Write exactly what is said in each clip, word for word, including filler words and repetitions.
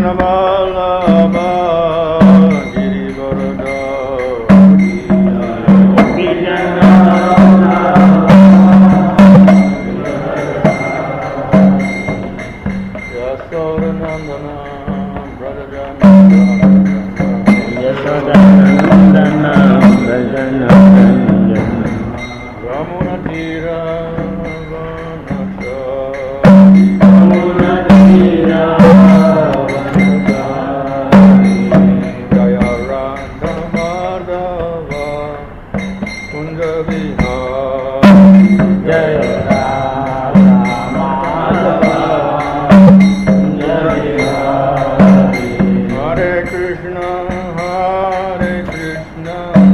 Vallabha Giri Yasodanandana Yasodanandana Ramunatira Ramunatira Jaya Randa Madhava Kunja Vihari Jaya Randa Madhava Kunja Vihari Hare Krishna Hare Krishna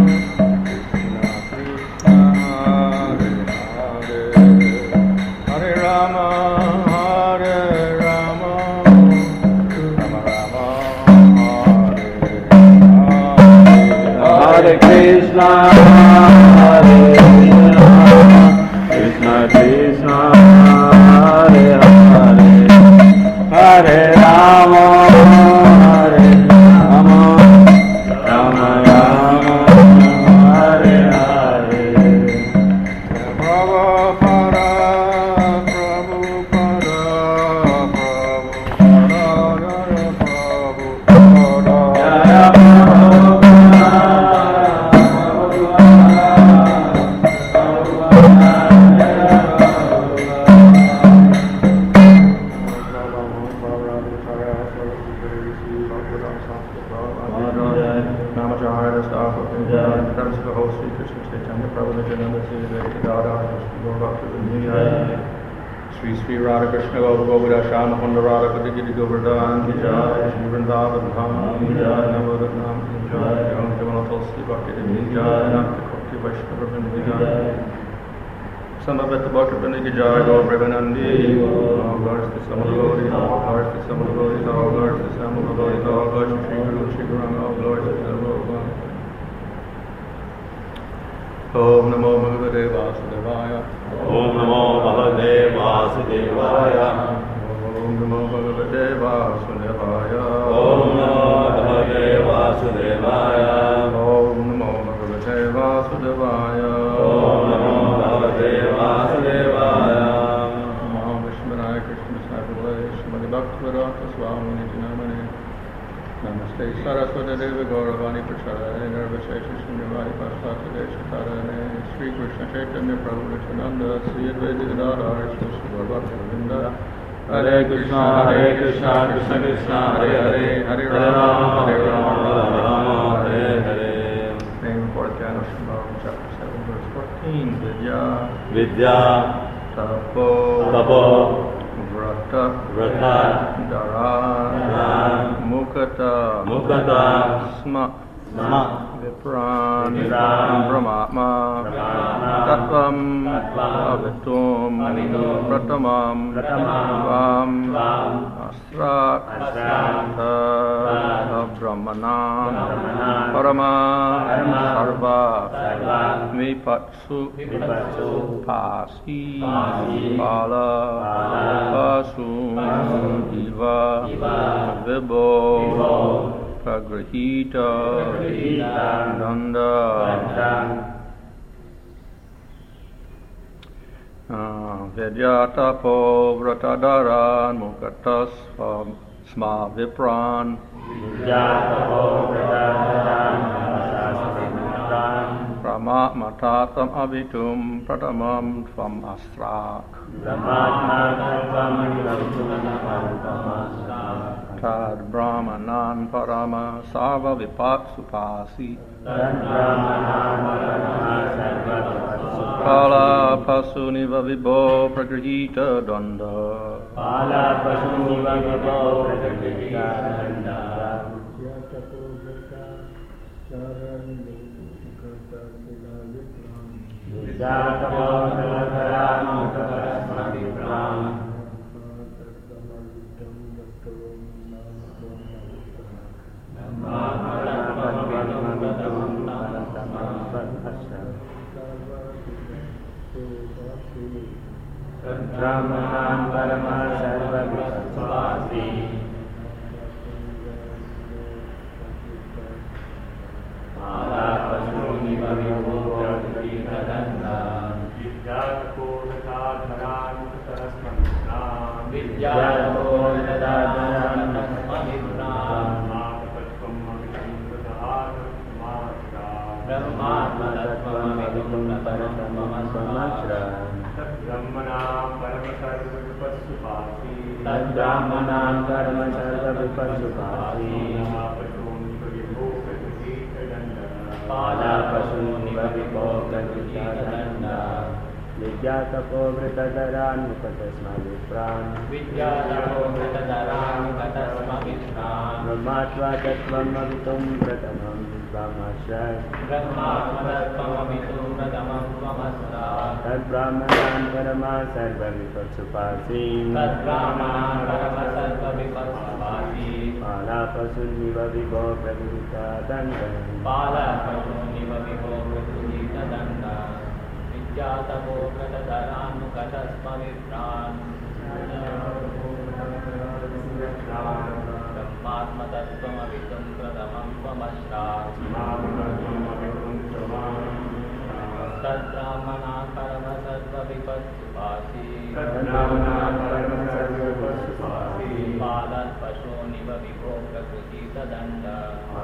Krishna Krishna Hare Hare Hare Rama Hare Rama Rama Rama Hare Hare Krishna Hare Krishna Krishna Krishna Hare Hare Hare Rama Hare Rama Rama Rama Hare Hare Prabhupada Prabhupada Prabhupada Jaya Sri Sri Radha Krishna Govardhan Shama Kunda Radha Kadigi Govardhan Ki Jai Shri Vrindavan Dham Ki Jai Navaratnam Ki Jai Jam Jamana Tulsi Bhakti Ki Jai Nanda Koti Vaishnava Vrinda Ki Jai Samaveta Bhakti Vrinda Ki Jai Gaur Premanandi All glories to Samalori All glories to Samalori All glories to Samalori All glories to Shri Guru Shri Guru All glories to Samalori Om Namo Bhagavate Vasudevaya Om Namo Bhagavate Vasudevaya Om Namo Bhagavate Vasudevaya Om Namo Bhagavate Vasudevaya Om Namo Bhagavate Vasudevaya Om Namo Bhagavate Vasudevaya Namo Vishwanaya Krishna Sattva Srimati Bhaktivedanta Swami Nityanamane Namaste Saraswati Devi Gauravani Prachara Nirvashesha Shunyavadi Pasthata Deshatarane Sri Krishna Chaitanya Prabhu Nityananda Sri Advaita Gadadhar Sri Bhaktivedanta Hare Krishna Hare Krishna Krishna Krishna Hare Hare Hare Rama Hare Rama Rama Hare Hare. Name of fourth canto Srimad chapter seven verse fourteen. Vidya Vidya Tapo Tapo Vrata Vrata Dara Dara Mukata Mukata Sma Sma Vipran Vipran Brahmatma Brahmatma Tattvam Tattvam Avitum Avitum Pratamam Pratamam Vam Vam Astrak Astrak Tad Brahmanam Brahmanam Parama Parama Sarva Sarva Vipatsu Vipatsu Pasi Pasi Pala Pala Pasu Pasu Iva Iva Vibo Vibo Pragrahita Pragrahita Danda Danda Vidyatapo Vratadaran Mukatas Sma Vipran Vidyatapo Vratadaran Mukatas Brahma Matatam Avitum Pratamam Tvam Astrak Tad Brahmanan Parama Sarva Vipatsupasi Kala Pasuniva Vibo Pragrahita Danda Kala Pasuniva Vibo Pragrahita Danda Vidyatapo Vratadaran Mukatas Vipran Brahmanam Parama Sarva Vipasvasi तद्ब्राह्मणां कर्म सर्वविपत्सुपासि पालापशूनिव विभो प्रकृतिदण्डा विद्यातपो वृतधरान्मुखतस्मविप्रान् विद्यातपोवृतधरान्मुखतस्मविप्रान् ब्रह्मात्वा तत्त्वमवितुं प्रथमं ब्रह्मश्रय ब्रह्मात्मतत्त्वमवितुं प्रथमं त्वमस्तात् तद्ब्राह्मणान् कर्मा सर्वविपत्सुपासि तद्ब्राह्मणान् कर्म सर्वविपत्सुपासि पालापशूनिव विभो प्रकृतिदण्डा पालापशूनिव विभो प्रकृतिदण्डा विद्यातपो प्रतधरान्मुखतस्मविप्रान् ब्रह्मात्मतत्त्वमवितुं प्रथमं त्वमस्तात् तद्ब्राह्मणाः कर्म सर्वविपत्सुपासि पालात्पशूनिव विभो प्रकृतिदण्डा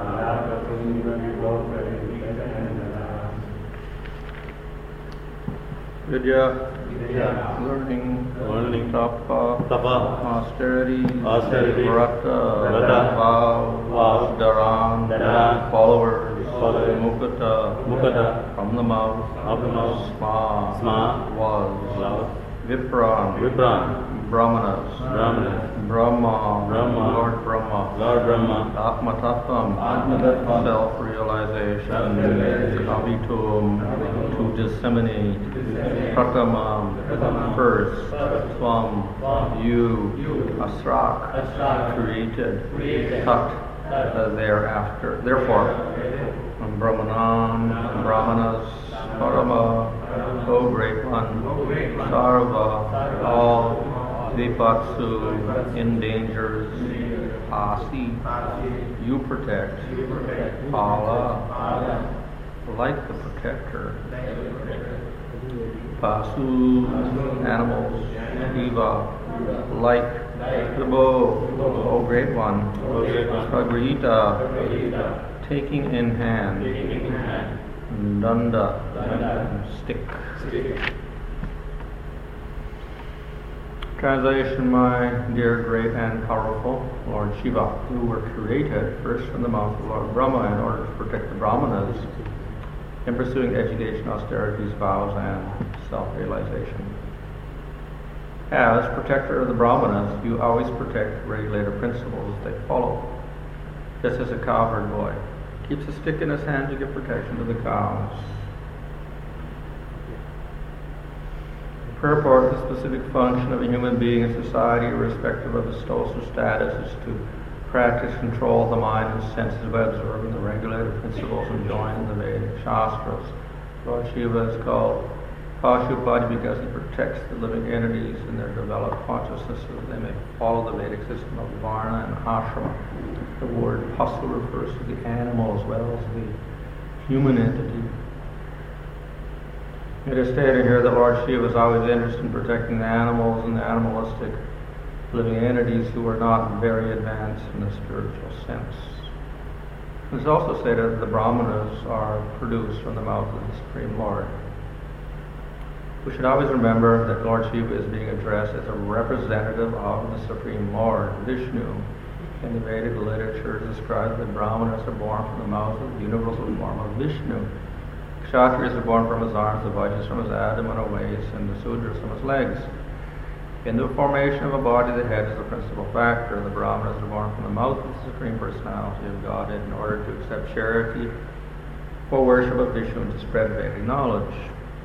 Vidya, Vidya, learning, learning, tapa, tapa, austerity, austerity, vrata, vrata, vow, vow, dharan, dharan, followers, followers, mukata, mukata, from the mouth, of the mouth, sma, sma, was, was, vipran, vipran, brahmanas, brahmanas, Brahma, Brahma, Lord Brahma, Lord Brahma, Atma Tattvam, Atma-tattvam, self-realization, self-realization, Kavitum, to disseminate, Pratamam, first, Swam, you, Asrak, created, Tat, thereafter. Therefore, Brahmanan, Brahmanas, Parama, O Great One, Sarva, all Vipatsu, in dangers, Asi, you protect, Pala, like the protector, Pasu, animals, Diva, like the bow, O Great One, Sagrita, taking in hand, Danda, stick. Translation, my dear, great, and powerful Lord Shiva, who were created first from the mouth of Lord Brahma in order to protect the Brahmanas in pursuing education, austerities, vows, and self-realization. As protector of the Brahmanas, you always protect regulator principles they follow. Just as a cowherd boy keeps a stick in his hand to give protection to the cows. Purport, the specific function of a human being in society, irrespective of his social status, is to practice control of the mind and senses by observing the regulative principles enjoined in the Vedic Shastras. Lord Shiva is called Pashupati because he protects the living entities in their developed consciousness so that they may follow the Vedic system of Varna and Ashrama. The word Pasu refers to the animal as well as the human entity. It is stated here that Lord Shiva is always interested in protecting the animals and the animalistic living entities who are not very advanced in the spiritual sense. It is also stated that the Brahmanas are produced from the mouth of the Supreme Lord. We should always remember that Lord Shiva is being addressed as a representative of the Supreme Lord, Vishnu. In the Vedic literature, it describes that Brahmanas are born from the mouth of the universal form of Vishnu. Kshatriyas are born from his arms, the Vaishyas from his abdomen or waist, and the Sudras from his legs. In the formation of a body, the head is the principal factor. The Brahmanas are born from the mouth of the Supreme Personality of Godhead in order to accept charity for worship of Vishnu and to spread Vedic knowledge.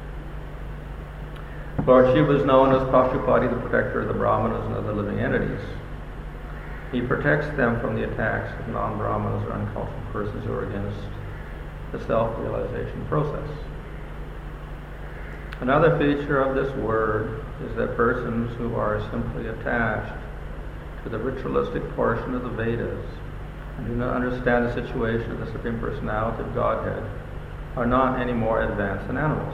Lord Shiva is known as Pashupati, the protector of the Brahmanas and other living entities. He protects them from the attacks of non-Brahmanas or uncultured persons who are against the self-realization process. Another feature of this word is that persons who are simply attached to the ritualistic portion of the Vedas and do not understand the situation of the Supreme Personality of Godhead are not any more advanced than animals.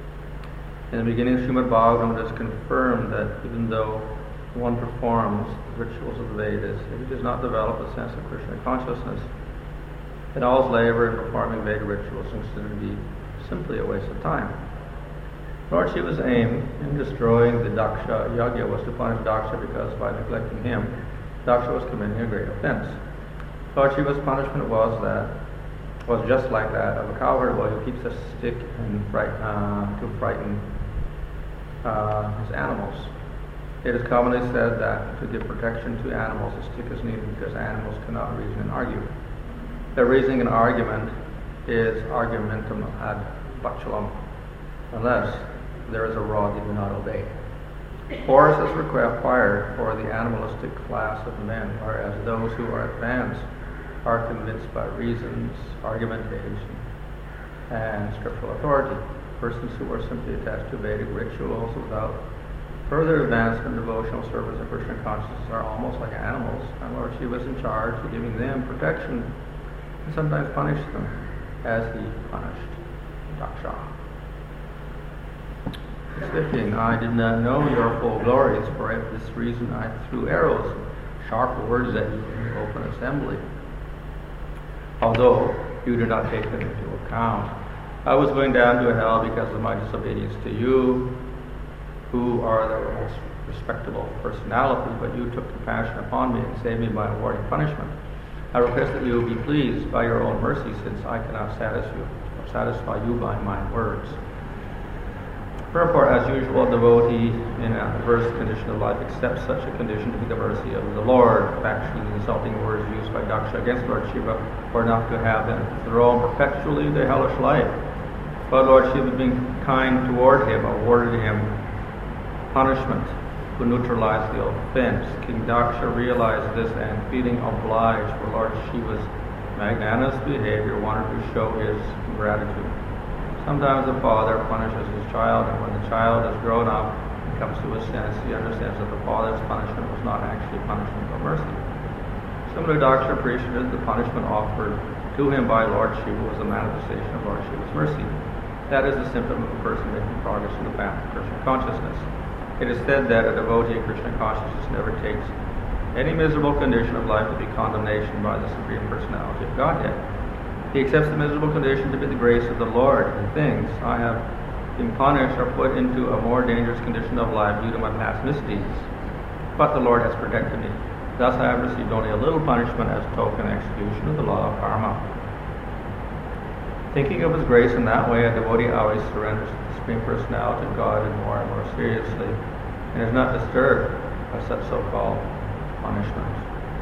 In the beginning of Srimad Bhagavatam, it is confirmed that even though one performs the rituals of the Vedas, if he does not develop a sense of Krishna consciousness, then all his labor in performing Veda rituals is considered to be simply a waste of time. Lord Shiva's aim in destroying the Daksha Yagya was to punish Daksha because by neglecting him, Daksha was committing a great offense. Lord Shiva's punishment was that was just like that of a cowherd boy who keeps a stick and fright, uh, to frighten uh, his animals. It is commonly said that to give protection to animals, a stick is needed because animals cannot reason and argue. The reasoning and argument is argumentum ad bachelum, unless there is a rod they do not obey. Force is required for the animalistic class of men, whereas those who are advanced are convinced by reasons, argumentation, and scriptural authority. Persons who are simply attached to Vedic rituals without further advancement in devotional service and Krishna consciousness are almost like animals, and Lord Shiva is in charge of giving them protection and sometimes punish them, as he punished Daksha. fifteen. I did not know your full glories, for this reason I threw arrows, sharp words at you in the open assembly, although you do not take them into account. I was going down to hell because of my disobedience to you, who are the most respectable personality, but you took compassion upon me and saved me by awarding punishment. I request that you will be pleased by your own mercy, since I cannot satisfy you, satisfy you by my words. Therefore, as usual, a devotee in an adverse condition of life accepts such a condition to be the mercy of the Lord. Factually, the insulting words used by Daksha against Lord Shiva were enough to have them thrown perpetually into hellish life. But Lord Shiva, being kind toward him, awarded him punishment to neutralize the offense. King Daksha realized this and, feeling obliged for Lord Shiva's magnanimous behavior, wanted to show his gratitude. Sometimes the father punishes his child, and when the child has grown up and comes to his sense, he understands that the father's punishment was not actually punishment but mercy. Similarly, Daksha appreciated the punishment offered to him by Lord Shiva was a manifestation of Lord Shiva's mercy. That is the symptom of a person making progress in the path of Krishna consciousness. It is said that a devotee of Krishna consciousness never takes any miserable condition of life to be condemnation by the Supreme Personality of Godhead. He accepts the miserable condition to be the grace of the Lord, and thinks, I have been punished or put into a more dangerous condition of life due to my past misdeeds. But the Lord has protected me. Thus I have received only a little punishment as token execution of the law of karma. Thinking of his grace in that way, a devotee always surrenders to the Supreme Personality of God and more and more seriously, and is not disturbed by such so-called punishments.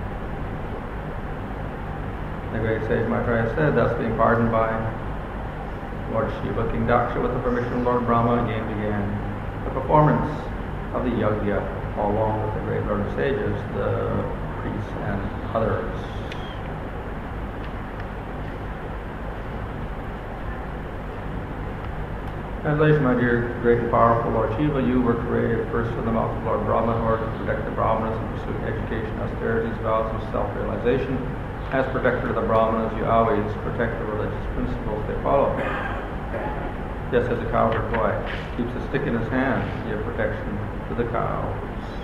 The great sage Maitreya said, thus being pardoned by Lord Shiva, King Daksha, with the permission of Lord Brahma, again began the performance of the yagya, along with the great learned sages, the priests, and others. Translation, my dear, great and powerful Lord Shiva, you were created first from the mouth of Lord Brahma in order to protect the Brahmanas and pursue education, austerities, vows, and self-realization. As protector of the Brahmanas, you always protect the religious principles they follow. Just as a cowherd boy keeps a stick in his hand to give protection to the cows.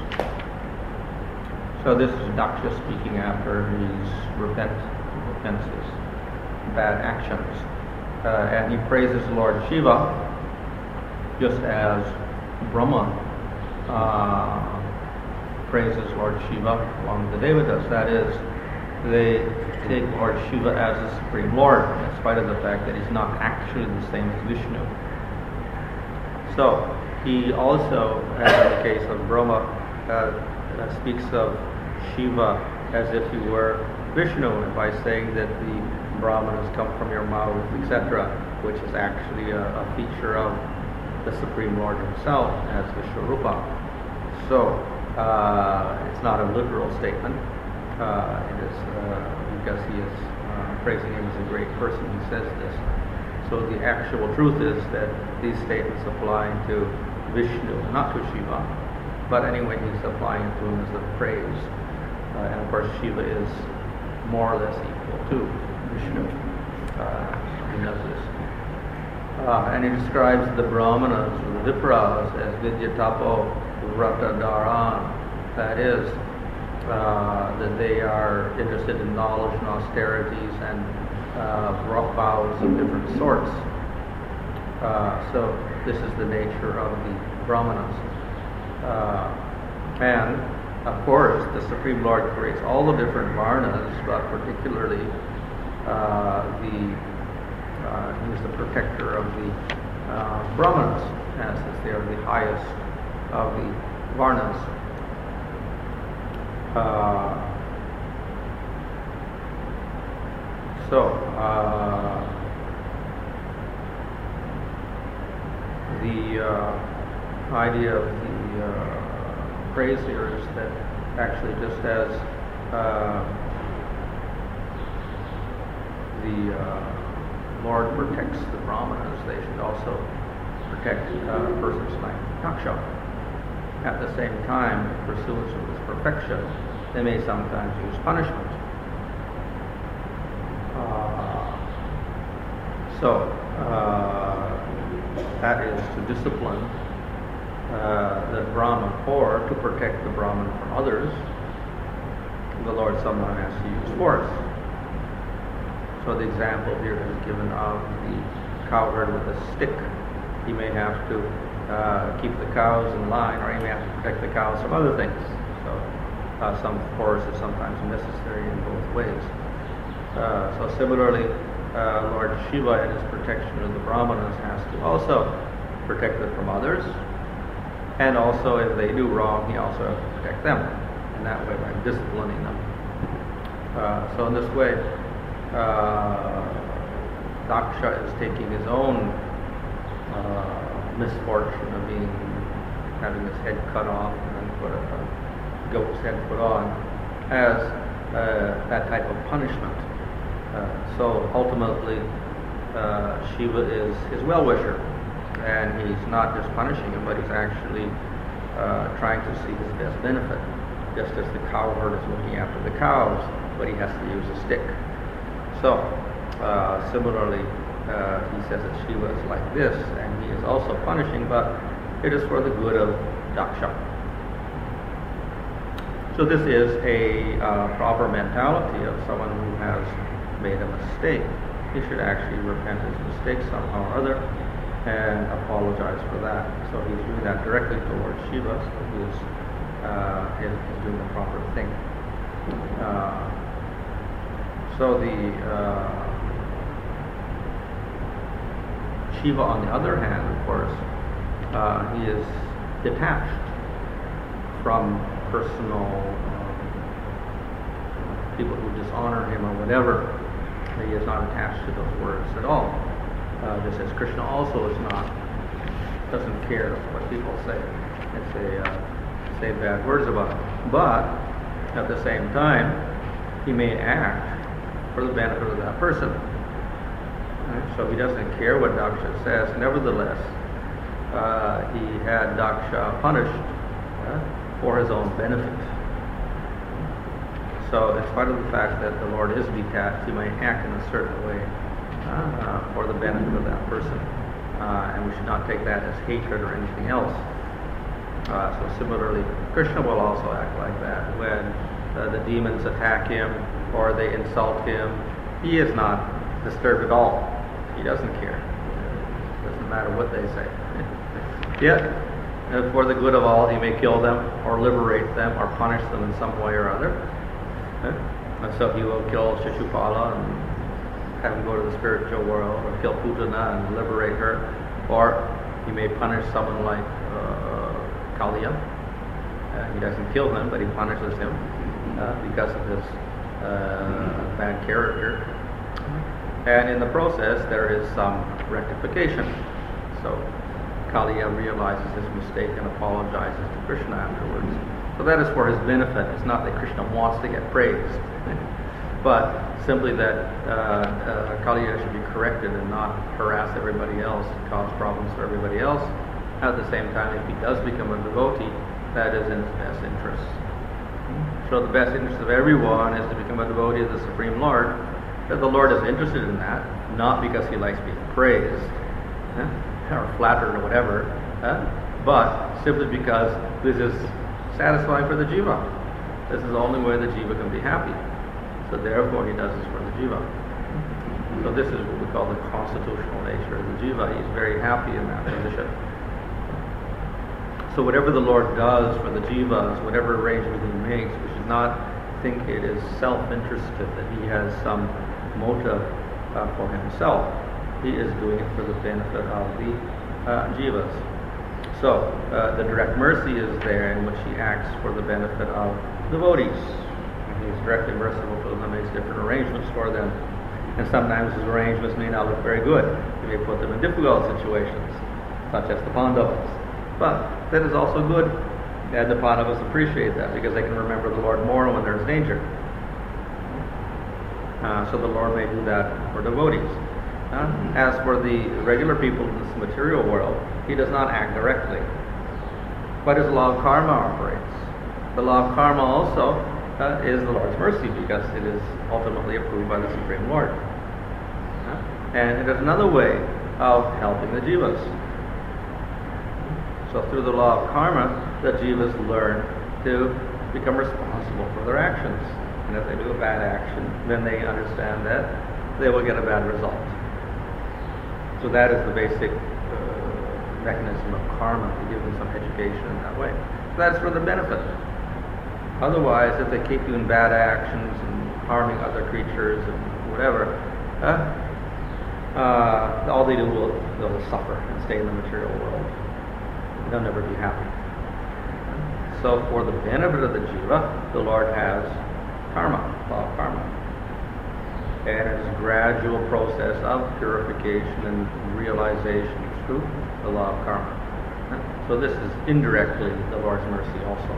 So this is Daksha speaking after his repent offenses, bad actions. Uh, and he praises Lord Shiva, just as Brahma uh, praises Lord Shiva along with the Devatas. That is, they take Lord Shiva as the Supreme Lord, in spite of the fact that he's not actually the same as Vishnu. So, he also, as in the case of Brahma, uh, uh, speaks of Shiva as if he were Vishnu, by saying that the Brahmanas come from your mouth, et cetera, which is actually a, a feature of the Supreme Lord himself as Vishwarupa. So, uh, it's not a literal statement. Uh, it is uh, because he is uh, praising him as a great person. He says this. So the actual truth is that these statements apply to Vishnu, not to Shiva. But anyway, he's applying it to him as a praise. Uh, and of course, Shiva is more or less equal to Vishnu. Uh, he knows this. Uh, and he describes the Brahmanas, or the Vipras, as Vidyatapo Vrata Dharan. That is, uh, that they are interested in knowledge and austerities and uh, vows of different sorts. Uh, so this is the nature of the Brahmanas. Uh, and of course, the Supreme Lord creates all the different varnas, but particularly uh, the uh, he is the protector of the uh, Brahmanas, as since they are the highest of the varnas. Uh, so, uh, the uh, idea of the uh, praise here is that actually just as uh, the uh, Lord protects the Brahmanas, they should also protect uh, persons like Daksha. At the same time, in pursuance of this perfection, they may sometimes use punishment. Uh, so, uh, that is to discipline uh, the Brahman, or to protect the Brahman from others. The Lord sometimes has to use force. So the example here is given of the cowherd with a stick. He may have to uh, keep the cows in line, or he may have to protect the cows from other things. So uh, some force is sometimes necessary in both ways. Uh, so similarly, uh, Lord Shiva in his protection of the Brahmanas has to also protect them from others, and also if they do wrong, he also has to protect them in that way by disciplining them. Uh, so in this way, uh, Daksha is taking his own uh, misfortune of being having his head cut off and then put a, a goat's head put on as uh, that type of punishment. Uh, so ultimately, uh, Shiva is his well-wisher, and he's not just punishing him, but he's actually uh, trying to see his best benefit. Just as the cowherd is looking after the cows, but he has to use a stick. So, uh, similarly, uh, he says that Shiva is like this, and he is also punishing, but it is for the good of Daksha. So this is a uh, proper mentality of someone who has made a mistake. He should actually repent his mistake somehow or other and apologize for that. So he's doing that directly towards Shiva, so he is, uh, is, is doing the proper thing. Uh, so the uh, Shiva, on the other hand, of course, uh, he is detached from personal uh, people who dishonor him or whatever. He is not attached to those words at all. Uh, just as Krishna also is not, doesn't care what people say and say, uh, say bad words about him. But at the same time, he may act for the benefit of that person. Right? So he doesn't care what Daksha says. Nevertheless, uh, he had Daksha punished uh, for his own benefit. So in spite of the fact that the Lord is detached, he may act in a certain way uh, for the benefit of that person. Uh, and we should not take that as hatred or anything else. Uh, so similarly, Krishna will also act like that. When uh, the demons attack him or they insult him, he is not disturbed at all. He doesn't care. It doesn't matter what they say. Yet, uh, for the good of all, he may kill them or liberate them or punish them in some way or other. Uh, and so he will kill Shishupala and have him go to the spiritual world, or kill Putana and liberate her, or he may punish someone like uh, Kaliya. Uh, he doesn't kill him, but he punishes him uh, because of his uh, bad character. And in the process, there is some rectification. So Kaliya realizes his mistake and apologizes to Krishna afterwards. So that is for his benefit. It's not that Krishna wants to get praised, but simply that uh, uh, Kaliya should be corrected and not harass everybody else, cause problems for everybody else. At the same time, if he does become a devotee, that is in his best interest. So the best interest of everyone is to become a devotee of the Supreme Lord. That the Lord is interested in that, not because he likes being praised eh, or flattered or whatever, eh, but simply because this is satisfying for the jiva. This is the only way the jiva can be happy. So therefore he does this for the jiva. So this is what we call the constitutional nature of the jiva. He's very happy in that position. So whatever the Lord does for the jivas, whatever arrangement he makes, we should not think it is self-interested, that he has some motive uh, for himself. He is doing it for the benefit of the uh, jivas. So uh, the direct mercy is there in which he acts for the benefit of devotees. He's directly merciful to them, makes different arrangements for them. And sometimes his arrangements may not look very good. He may put them in difficult situations, such as the Pandavas. But that is also good, and the Pandavas appreciate that because they can remember the Lord more when there's danger. Uh, so the Lord may do that for devotees. Uh, as for the regular people in this material world, he does not act directly. But his law of karma operates. The law of karma also uh, is the Lord's mercy because it is ultimately approved by the Supreme Lord. Uh, and it is another way of helping the jivas. So through the law of karma, the jivas learn to become responsible for their actions. And if they do a bad action, then they understand that they will get a bad result. So that is the basic uh, mechanism of karma, to give them some education in that way. So that's for the benefit. Otherwise, if they keep doing bad actions and harming other creatures and whatever, uh, uh, all they do will they'll suffer and stay in the material world. They'll never be happy. So for the benefit of the jiva, the Lord has karma, law of karma. And it's a gradual process of purification and realization through the law of karma. So this is indirectly the Lord's mercy also.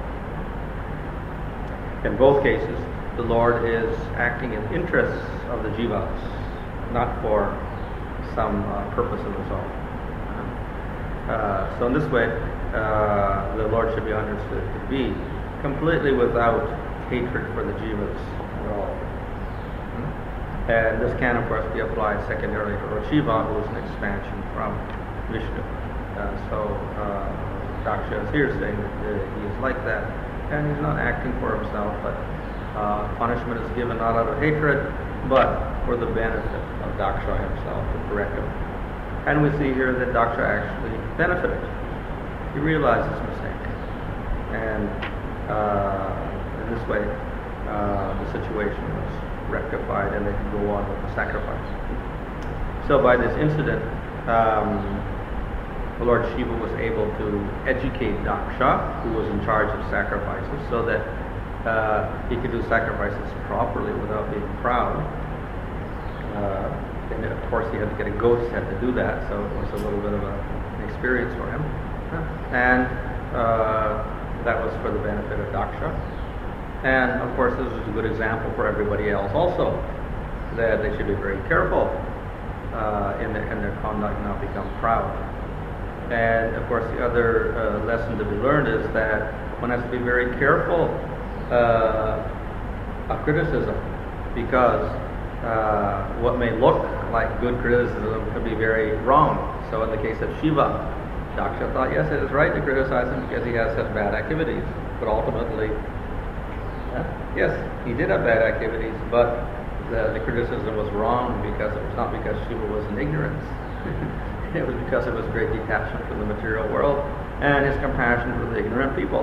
In both cases, the Lord is acting in interests of the jivas, not for some uh, purpose of his own. Uh, so in this way, uh, the Lord should be understood to be completely without hatred for the jivas at all. And this can, of course, be applied secondarily to Lord Shiva, who is an expansion from Vishnu. Uh, so uh, Daksha is here saying that uh, he is like that, and he's not acting for himself, but uh, punishment is given not out of hatred, but for the benefit of Daksha himself, to correct him. And we see here that Daksha actually benefited. He realized his mistake. And uh, in this way, uh, the situation was rectified and they could go on with the sacrifice. So by this incident, um, the Lord Shiva was able to educate Daksha, who was in charge of sacrifices, so that uh, he could do sacrifices properly without being proud. Uh, and of course he had to get a goat head to do that, so it was a little bit of a, an experience for him. And uh, that was for the benefit of Daksha. And of course this is a good example for everybody else also, that they should be very careful uh, in, their, in their conduct and not become proud. And of course the other uh, lesson to be learned is that one has to be very careful uh, of criticism, because uh, what may look like good criticism could be very wrong. So in the case of Shiva, Daksha thought, yes, it is right to criticize him because he has such bad activities, but ultimately Uh, yes, he did have bad activities, but the, the criticism was wrong because it was not because Shiva was in ignorance. It was because of his great detachment from the material world and his compassion for the ignorant people.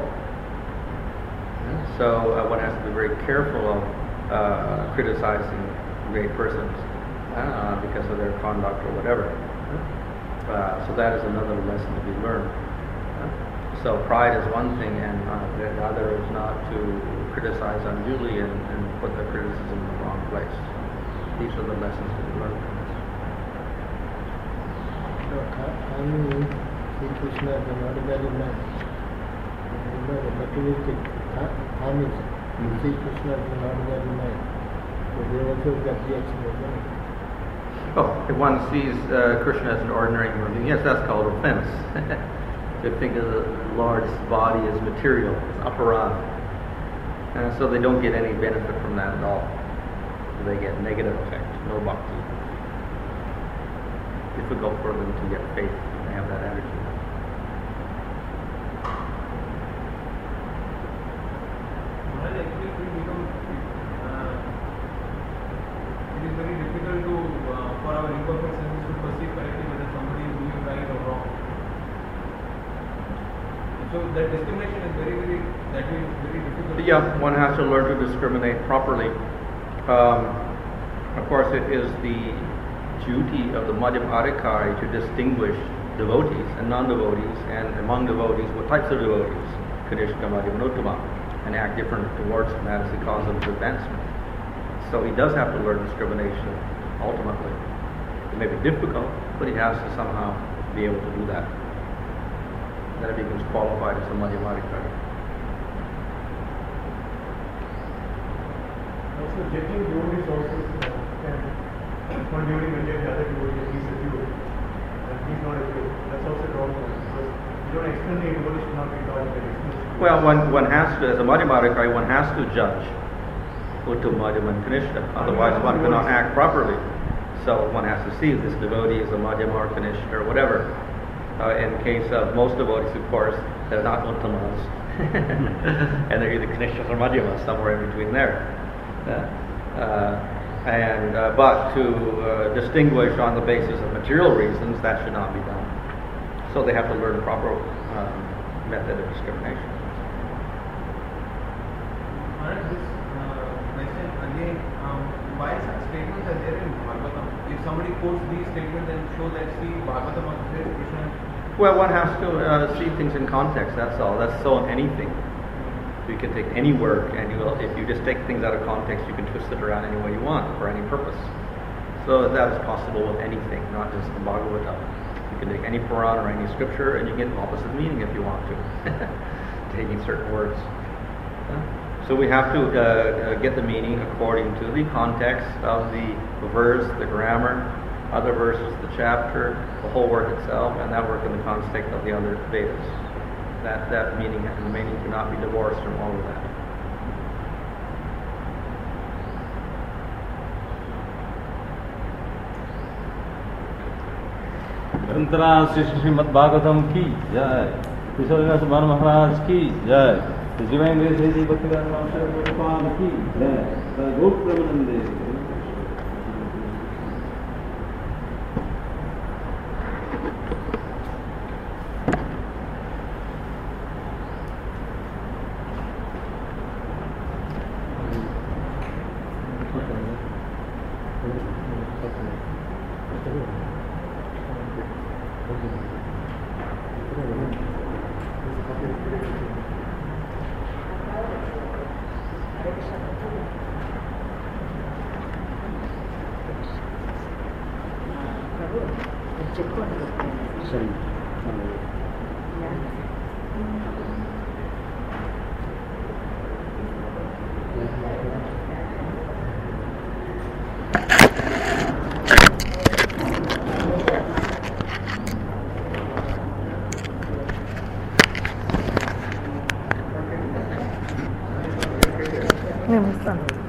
So uh, one has to be very careful of uh, criticizing great persons uh, because of their conduct or whatever. Uh, so that is another lesson to be learned. So pride is one thing, and uh, the other is not to criticize unduly and, and put the criticism in the wrong place. These are the lessons to be learned from this. So, I mean, Sri Krishna is an ordinary man. You know, the materialistic harming Sri Krishna is an ordinary man. So they also got reaction as well. Oh, if one sees uh, Krishna as an ordinary human being, yes, that's called offense. To think of the Lord's body as material, as aparad. And so they don't get any benefit from that at all. They get negative effect, no bhakti. Difficult for them to get faith when they have that attitude. Well, for our imperfect senses to perceive correctly whether somebody is doing right or wrong. So that discrimination is very, very, that way very difficult. Yeah, one has to learn to discriminate properly. Um, of course, it is the duty of the Madhyam Adhikari to distinguish devotees and non-devotees, and among devotees, what types of devotees, Kanishka, Madhyam, and Uttama, and act different towards them as the cause of his advancement. So he does have to learn discrimination ultimately. It may be difficult, but he has to somehow be able to do that. Then he becomes qualified as a Madhyam Adhikari. Also, judging devotees also can, one devotee may judge the other devotee and he's a devotee, and he's not a devotee. That's also wrong because you don't extend the devotee should not be taught that extends. Well, one, one has to, as a Madhyam Adhikari, one has to judge Uttama, Madhyam, and Kanishka. Otherwise, one cannot act properly. So one has to see if this devotee is a Madhyam or Kanishka or whatever. Uh, in case of most devotees, of course, they're not Uttamas. And they're either Kanishkas or Madhyamas, somewhere in between there. Uh, uh, and uh, but to uh, distinguish on the basis of material reasons, that should not be done. So they have to learn proper um, method of discrimination. Alright, this uh, question again, um, why such statements are there in Bhagavatam? If somebody quotes these statements and shows that see Bhagavatam also says Krishna. Well, one has to uh, see things in context, that's all. That's so in anything. You can take any work, and you will, if you just take things out of context, you can twist it around any way you want for any purpose. So that is possible with anything, not just the Bhagavatam. You can take any Purana or any scripture, and you get opposite meaning if you want to, taking certain words. So we have to uh, uh, get the meaning according to the context of the verse, the grammar, other verses, the chapter, the whole work itself, and that work in the context of the other Vedas. That, that meaning and the meaning cannot be divorced from all of that. ग्रंथरा Shri Shrimad Bhagavatam की जय, किशोर भगवान महाराज की जय, Jivendra Shri ji Bhaktivedanta master Gopal की जय, गोप प्रभुनंदे। Namaste.